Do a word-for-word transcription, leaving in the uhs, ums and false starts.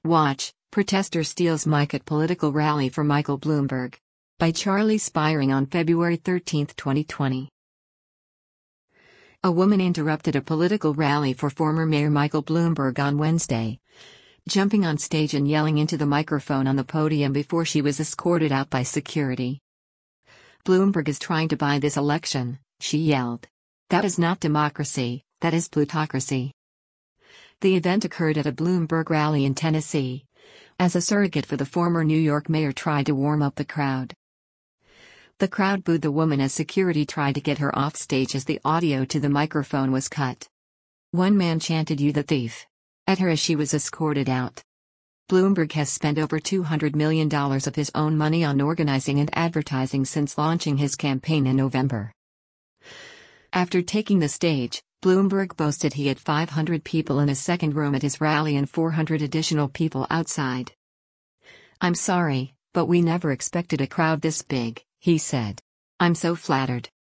Watch, Protester Steals Mic at Political Rally for Michael Bloomberg. By Charlie Spiring on February thirteenth, twenty twenty. A woman interrupted a political rally for former Mayor Michael Bloomberg on Wednesday, jumping on stage and yelling into the microphone on the podium before she was escorted out by security. "Bloomberg is trying to buy this election," she yelled. "That is not democracy, that is plutocracy." The event occurred at a Bloomberg rally in Tennessee, as a surrogate for the former New York mayor tried to warm up the crowd. The crowd booed the woman as security tried to get her off stage as the audio to the microphone was cut. One man chanted "You the thief" at her as she was escorted out. Bloomberg has spent over two hundred million dollars of his own money on organizing and advertising since launching his campaign in November. After taking the stage, Bloomberg boasted he had five hundred people in a second room at his rally and four hundred additional people outside. "I'm sorry, but we never expected a crowd this big," he said. "I'm so flattered."